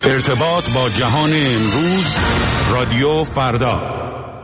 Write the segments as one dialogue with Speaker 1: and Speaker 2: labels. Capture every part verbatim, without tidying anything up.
Speaker 1: ارتباط با جهان امروز، رادیو فردا.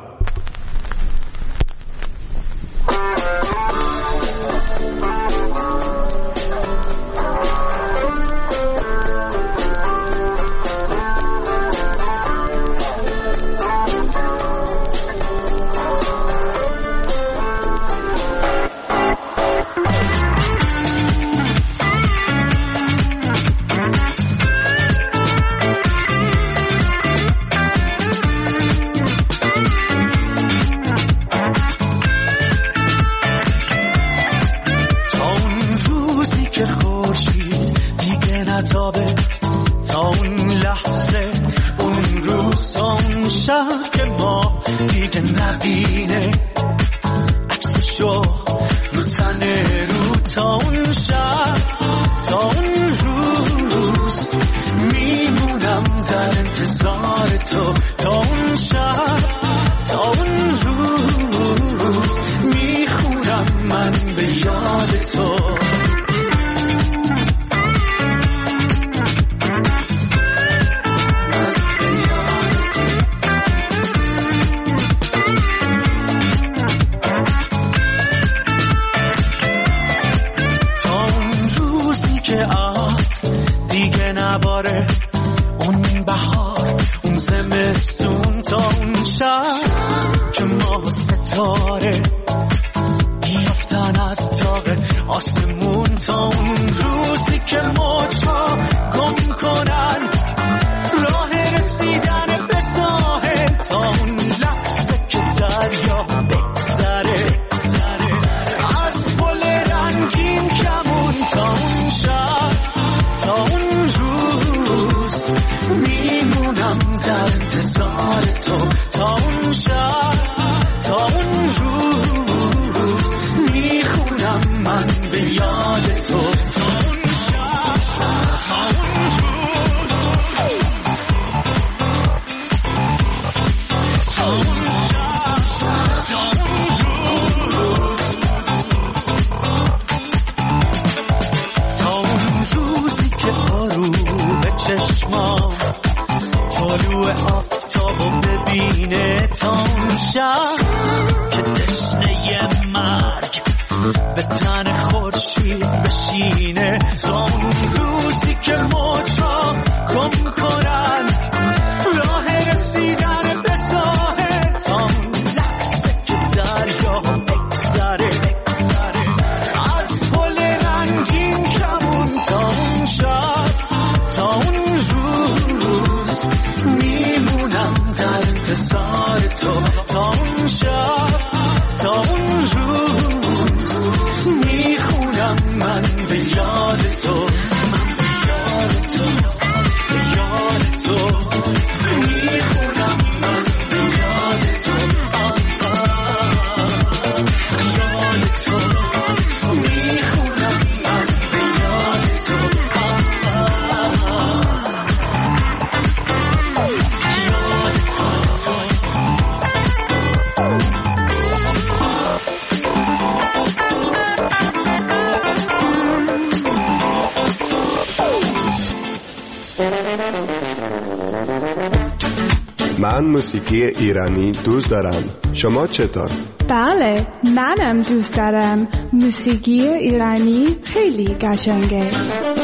Speaker 2: من موسیقی ایرانی دوست دارم. شما چطور؟
Speaker 3: بله، منم دوست دارم. موسیقی ایرانی خیلی قشنگه.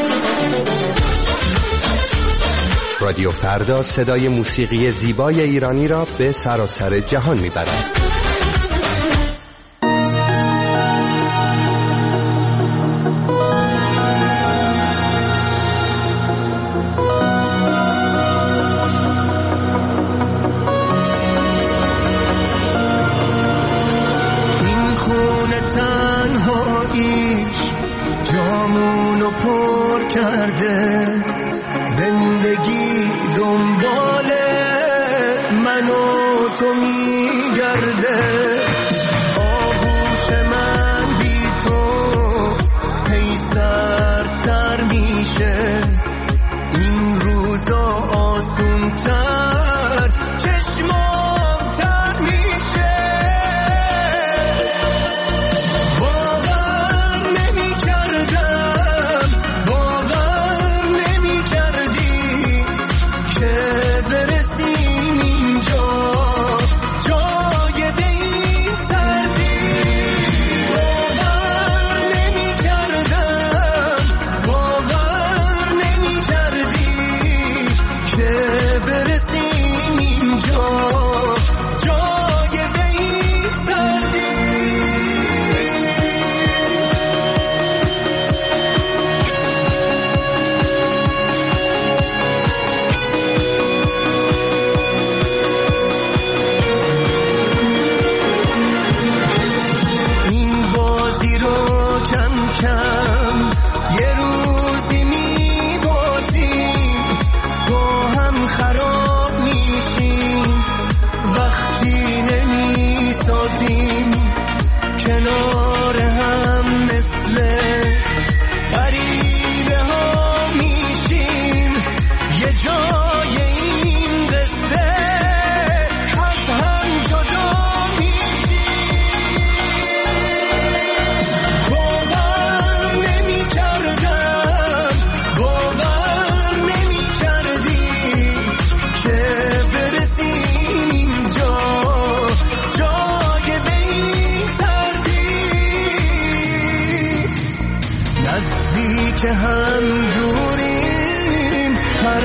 Speaker 4: رادیو فردا صدای موسیقی زیبای ایرانی را به سراسر جهان میبرد.
Speaker 5: زندگی دنبال من و تو میگرده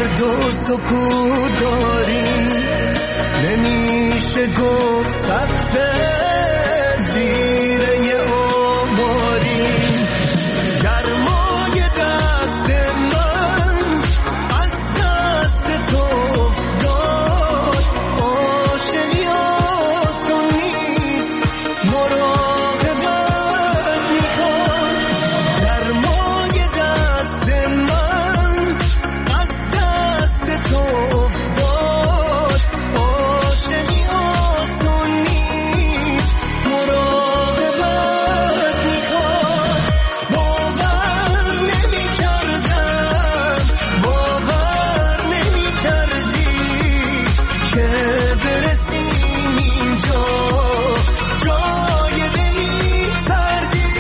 Speaker 5: هر دو سکوت داریم، نمیشه گفت سخته زیر یه آماریم. گرمای دست من از دست تو افتاد، آشنی آسون نیست، مراقبت میخواد. گرمای دست من از دست تو افتاد، آشنی آسون نیست، مراقبت میخواد. باور نمی کردم، باور نمی کردی که برسیم اینجا، جای بی سردی.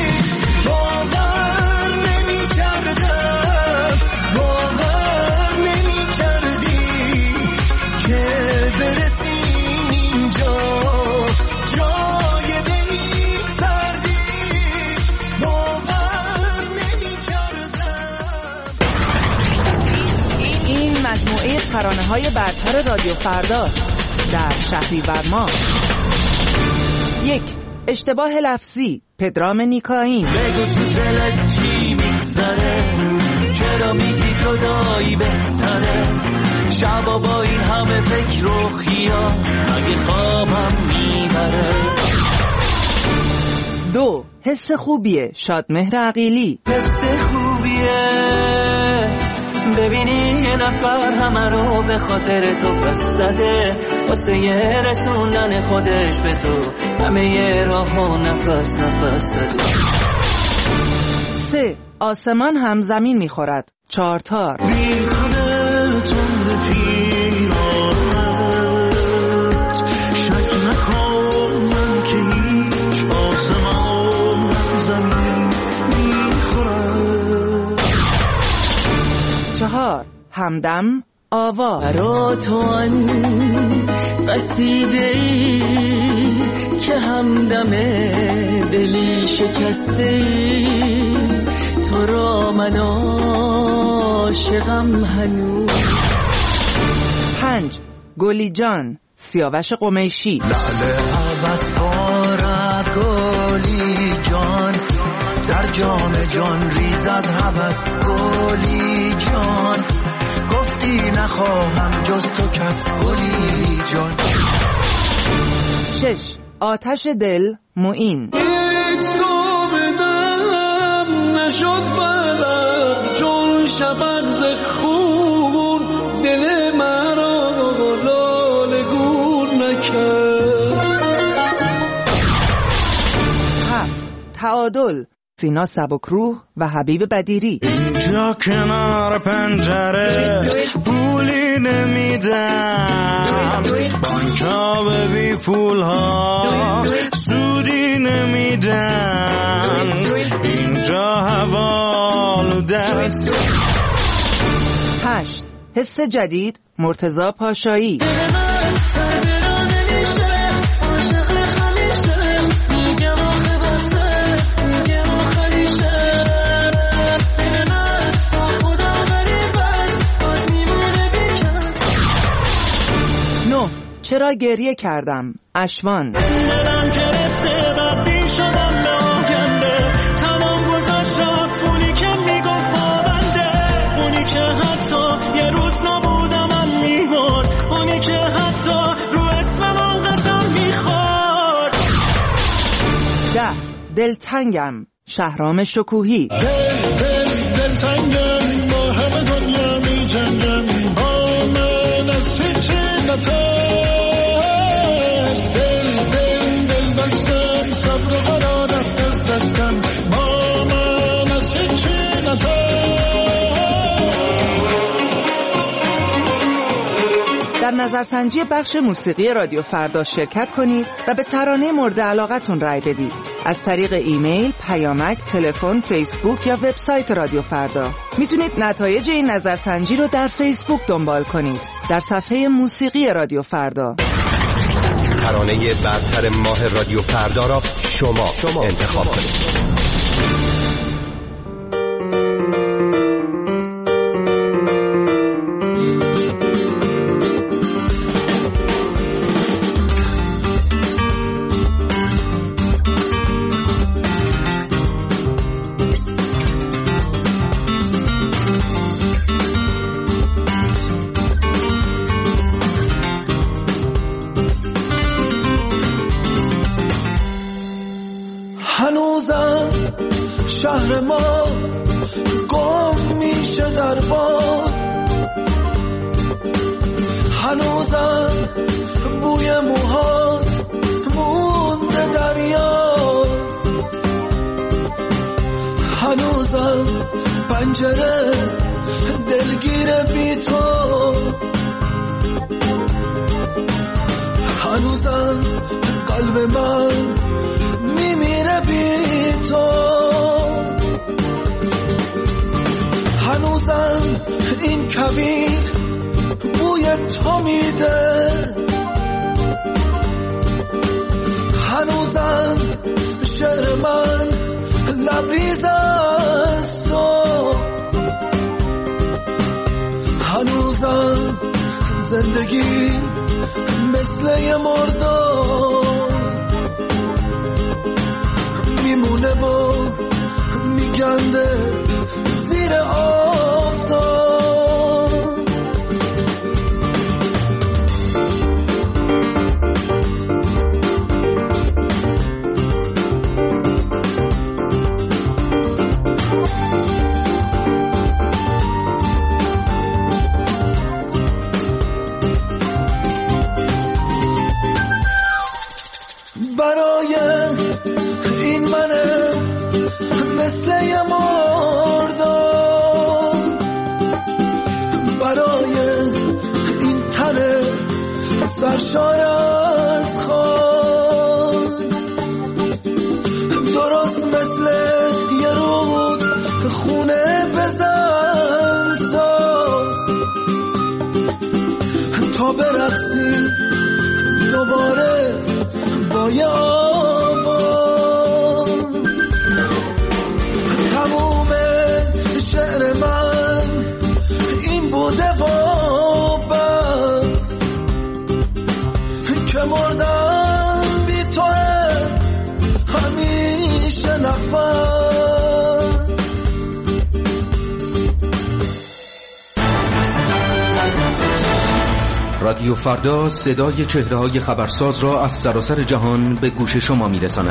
Speaker 5: باور نمی کردم، باور نمی کردی که برسیم اینجا، جای بی سردی. باور نمی کردم.
Speaker 6: این مجموعه ترانه‌های برتر رادیو فردا در شهریور ماه. یک، اشتباه لفظی، پدرام نیکاین.
Speaker 5: بگو تو دلت چی میگذره، چرا میگی جدایی بهتره، شبا با این همه فکر و خیال مگه خوابم میبره.
Speaker 6: دو، حس خوبیه، شادمهر عقیلی.
Speaker 5: حس خوبیه ببینی یه نفر همه رو به خاطر تو پس زده، واسه یه رسوندن خودش به تو همه یه راه و نفس نفس زده.
Speaker 6: سه، آسمان هم زمین میخورد، چارتار.
Speaker 5: میتونه تند پیرانت، شک نکن من که هیچ آسمان هم زمین میخورد.
Speaker 6: چهار، همدم، آوا.
Speaker 5: برا تو آن قصیده ای که همدم دلی شکسته ای، تو را من عاشقم هنوز.
Speaker 6: پنج، گلی جان، سیاوش قمیشی.
Speaker 5: لاله عوض بارد گلی جان، در جام جان ریزد هوس گلی جان، گفتی نخواهم جز تو کس گلی جان.
Speaker 6: شش، آتش دل، معین.
Speaker 5: هیچ تو بدم نشد بدم، چون شفق ز خون دل مرا لاله گون نکرد.
Speaker 6: هفت، تعادل، سینا سبکروح و حبیب بدیری.
Speaker 5: اینجا کنار پنجره پولی نمیدم، بانکا به بی پول ها سودی نمیدن، اینجا حوالوده است.
Speaker 6: هشت، حس جدید، مرتضی پاشایی. چرا گریه کردم، اشوان.
Speaker 5: دلم گرفته بدبین شدم به آینده، تمام گذاشت رفت اونی که میگفت پابنده، اونی که حتی یه روز نبودم من میمرد، اونی که حتی رو اسمم قسم میخورد.
Speaker 6: ده، دلتنگم، شهرام شکوهی.
Speaker 5: دل دل دلتنگم، با همه دنیا میجنگم، با من از هیچی نترس.
Speaker 6: در نظرسنجی بخش موسیقی رادیو فردا شرکت کنید و به ترانه مورد علاقتون رای بدید از طریق ایمیل، پیامک، تلفن، فیسبوک یا وبسایت رادیو فردا. میتونید نتایج این نظرسنجی رو در فیسبوک دنبال کنید در صفحه موسیقی رادیو فردا.
Speaker 4: ترانه برتر ماه رادیو فردا را شما, شما انتخاب کنید.
Speaker 5: هنوزم بوی موهات مونده در یاد، هنوزم پنجره دلگیر بی تو، هنوزم قلب من میمیره بی تو، هنوزم این کویر بوی تو میده، هنوزم شعر من لبریز از تو، هنوزم زندگی مثل یه مردار میمونه و میگنده زیر آفتاب. برای این منه مثل یه مردار، برای این تنه سرشار از خون، درست مثل یه رود خونه بزن ساز تا برقصی دوباره با یه آواز. تموم شعر من این بوده و بس که مردم بی توه همیشه نفس.
Speaker 7: رادیو فردا صدای چهره‌های خبرساز را از سراسر جهان به گوش شما می‌رساند.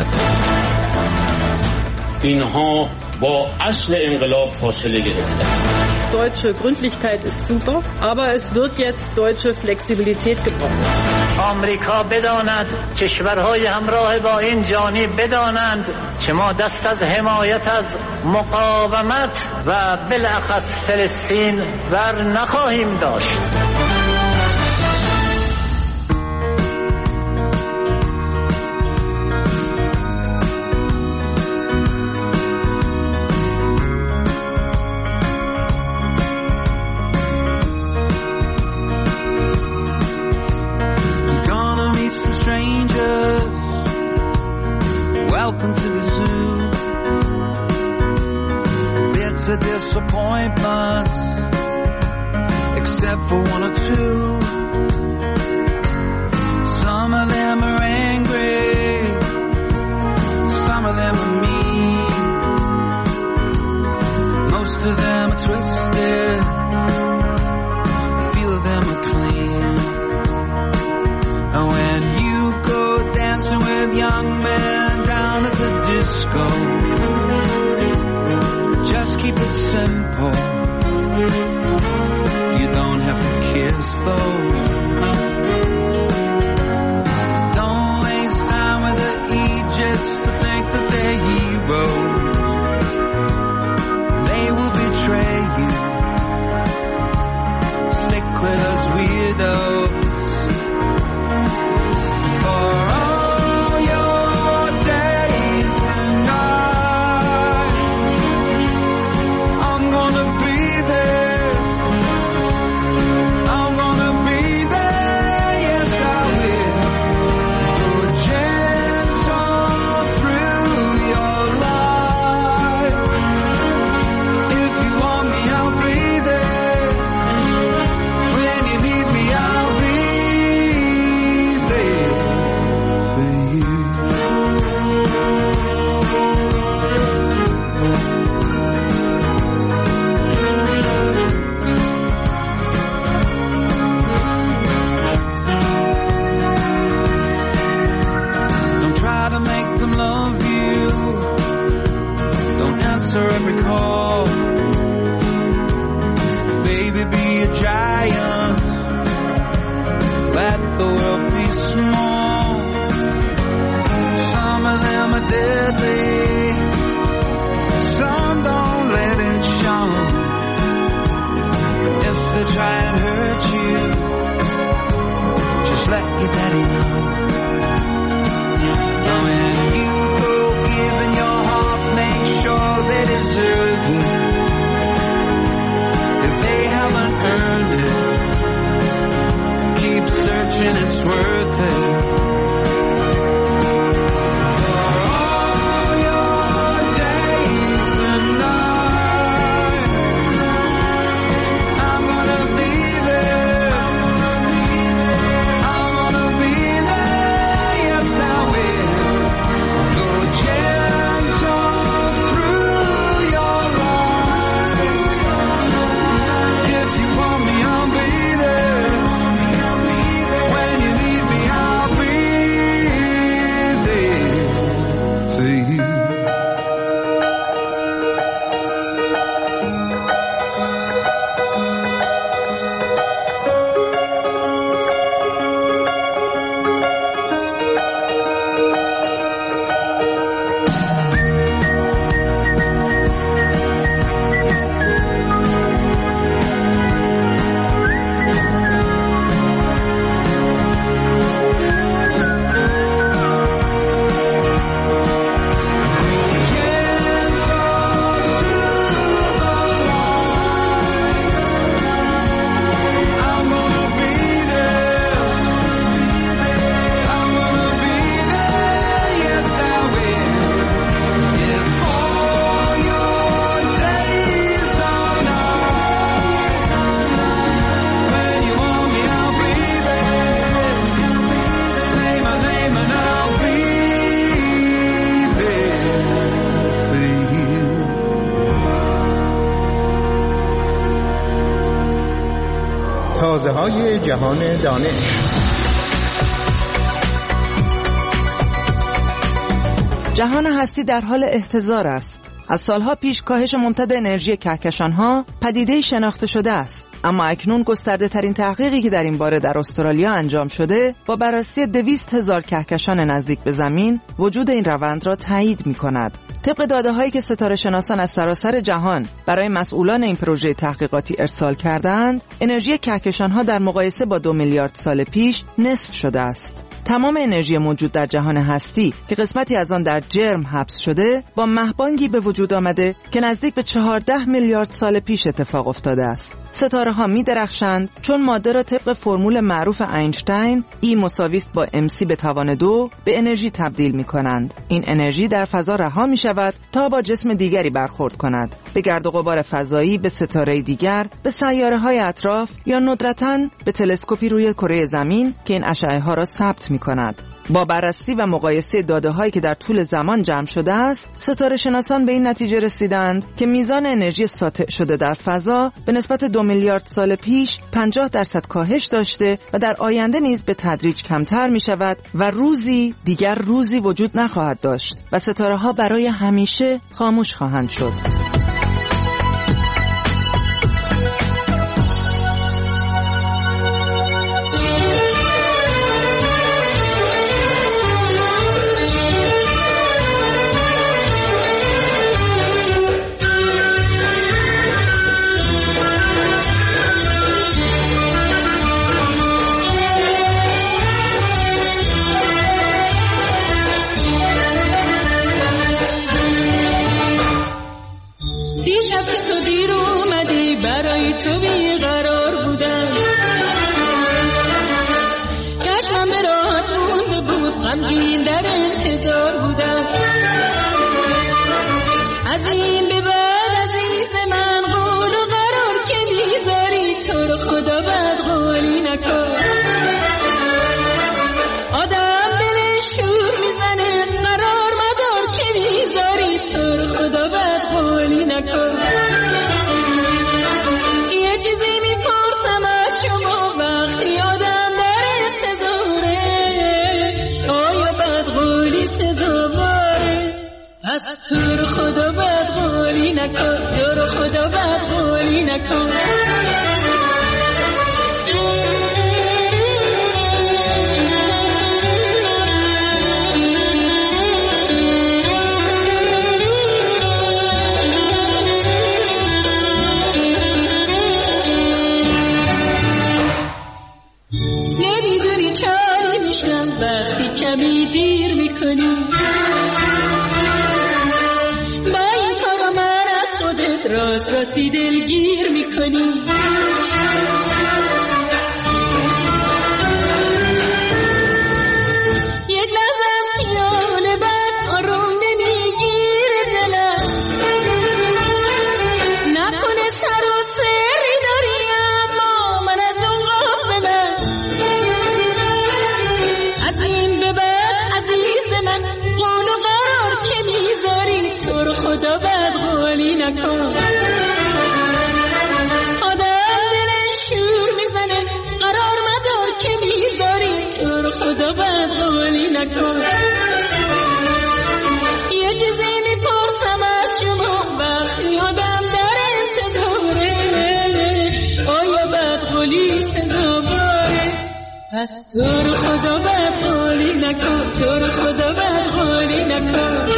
Speaker 8: اینها با اصل انقلاب فاصله گرفتند.
Speaker 9: Deutsche Gründlichkeit ist super, aber es wird jetzt deutsche Flexibilität gebraucht.
Speaker 10: آمریکا بداند، کشورهای همراه با این جانب بدانند که ما دست از حمایت از مقاومت و بالاخص فلسطین ور نخواهیم داشت.
Speaker 5: A disappointment, except for one or two. Some of them are angry, some of them are mean, most of them are twisted, a few of them are clean. And when you go dancing with young men down at the disco, just keep it simple. You don't have to kiss though. Don't waste time with the Egypts to think that they're heroes. They will betray you. Stick with us weirdos. For all your days and nights, I'm gonna be there. I'm gonna be there, yes I will. Go gentle through your life. If you want me, I'll be there. When you need me, I'll be there for you. Don't try to make them love you. Don't answer every call. Baby, be a giant. quietly. Some don't let it show. If they try and hurt you, just let your daddy know. Now when you go giving your heart, make sure they deserve it. If they haven't earned it, keep searching, it's worth it.
Speaker 11: تازه‌های جهان دانش.
Speaker 6: جهان هستی در حال احتضار است. از سالها پیش کاهش ممتد انرژی کهکشان‌ها پدیده‌ای شناخته شده است، اما اکنون گسترده ترین تحقیقی که در این باره در استرالیا انجام شده با بررسی دویست هزار کهکشان نزدیک به زمین وجود این روند را تایید می‌کند. طبق داده‌هایی که ستاره شناسان از سراسر جهان برای مسئولان این پروژه تحقیقاتی ارسال کردند، انرژی کهکشان‌ها در مقایسه با دو میلیارد سال پیش نصف شده است. تمام انرژی موجود در جهان هستی که قسمتی از آن در جرم حبس شده با مهبانگی به وجود آمده که نزدیک به چهارده میلیارد سال پیش اتفاق افتاده است. ستاره ها می درخشند چون ماده را طبق فرمول معروف اینشتین E مساوی است با ام سی به توان دو به انرژی تبدیل می کنند. این انرژی در فضا رها می شود تا با جسم دیگری برخورد کند، به گرد و غبار فضایی، به ستاره دیگر، به سیاره های اطراف یا ندرتاً به تلسکوپی روی کره زمین که این اشعه ها را ثبت می کند. با بررسی و مقایسه داده‌هایی که در طول زمان جمع شده است، ستاره شناسان به این نتیجه رسیدند که میزان انرژی ساطع شده در فضا به نسبت دو میلیارد سال پیش پنجاه درصد کاهش داشته و در آینده نیز به تدریج کمتر می شود و روزی دیگر روزی وجود نخواهد داشت و ستاره‌ها برای همیشه خاموش خواهند شد.
Speaker 12: تو بیقرار بودم، چشمم به راحت مونده بود، غمگین در انتظار بودم. از این به بعد عزیز من قول و قرار که میذاری، تو رو خدا بد قولی نکن. آدم دلش شور میزنه، قرار مدار که میذاری، تو رو خدا بد قولی نکن. تو رو خدا بد قولی نکن، تو رو خدا بد قولی نکن. راسی دلگیر میکنی. یک لحظه از خیال بد آروم نمیگیره دلم، نکنه سر و سری داری اما من از اون غافلم. از این به بعد عزیز من قول و قرار که میذاری تو رو خدا بد قولی نکن. آدم دلش شور میزنه قرار مدار که میذاری تو رو خدا بد قولی نکن. یه چیزی میپرسم از شما وقتی آدم در انتظاره، آیا بد قولی سزاواره؟ پس تو رو خدا بد قولی نکن، تو رو خدا بد قولی نکن.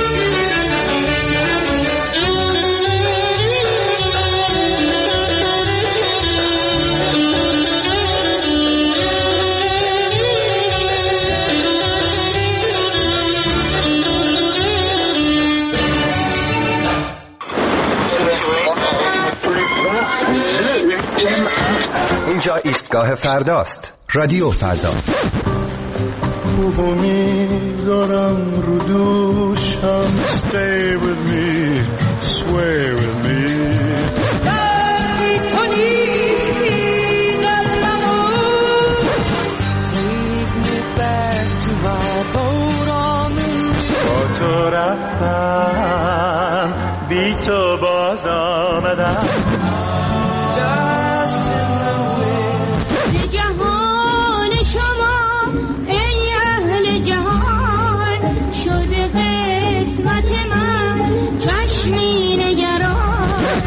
Speaker 4: اینجا ایستگاه فرداست. رادیو فردا.
Speaker 5: خوبو میذارم رو دوشم. Stay with me, sway with me.
Speaker 12: وقتی تو نیستی قلبمو
Speaker 5: Take me back to my boat on the reef. با تو رفتم بی تو باز آمدم.
Speaker 12: جهان شما ای اهل جهان شده قسمت من چشمی نگران.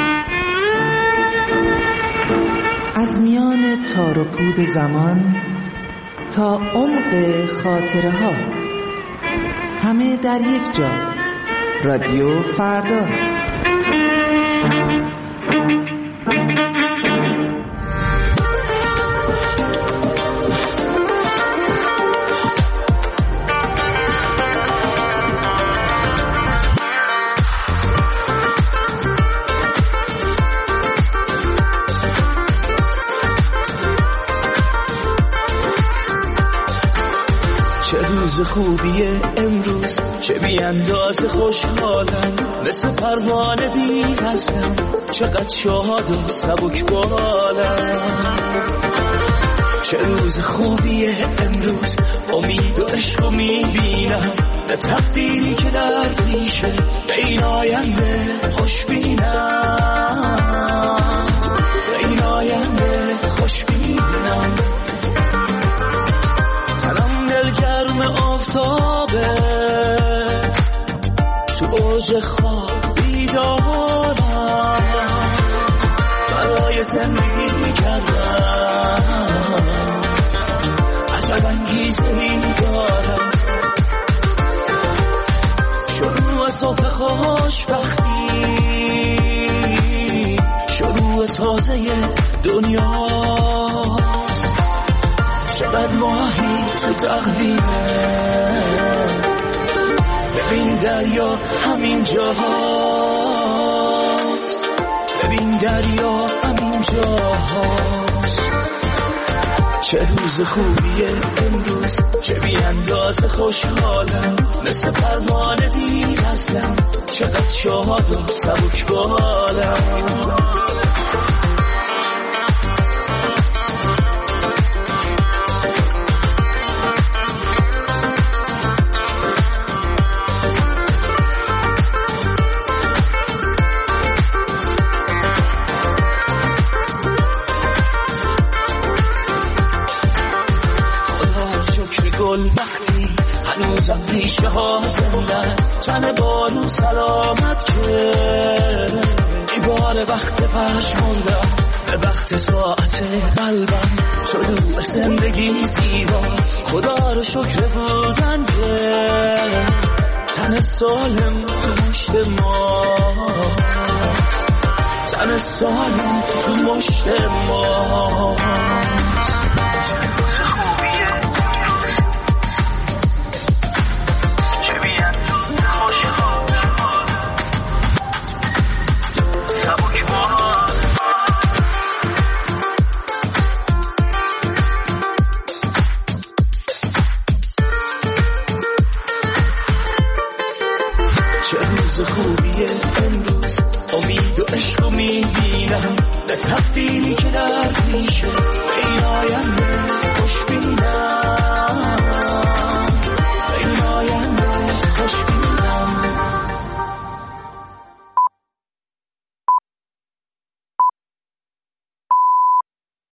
Speaker 6: از میان تار و پود زمان تا عمق خاطره ها، همه در یک جا. رادیو فردا.
Speaker 5: روز خوبیه امروز، چه بی اندازه خوشحالم، مثل پروانه بی وزنم، چقدر شاد و سبک بالم. چه روز خوبیه امروز، امید و عشق رو میبینم، به تقدیری که در پیشه، به این آینده خوش بینم، به این آینده خوش بینم. دلگرم آفتابه تو اوج خواب بیدارم، برای زندگی کردم عجب انگیزه‌ای دارم. شروع صبح خوشبختی، شروع تازه دنیاست، چقدر ماهی تو تقدیمه. ببین دریا همین جاهاست، ببین دریا همین جاهاست. چه روز خوبیه امروز، چه بی اندازه خوشحالم، مثل پروانه دیر هستم، چقدر شاد و سبک بالم. وقتی هنوزم ریشه ها زندن، تن بارون سلامت که ای بار وقت پشموندم، به وقت ساعت قلبم طلوع زندگی زیبا. خدا رو شکر بودن که تن سالم تو مشت ما، تن سالم تو مشت ما.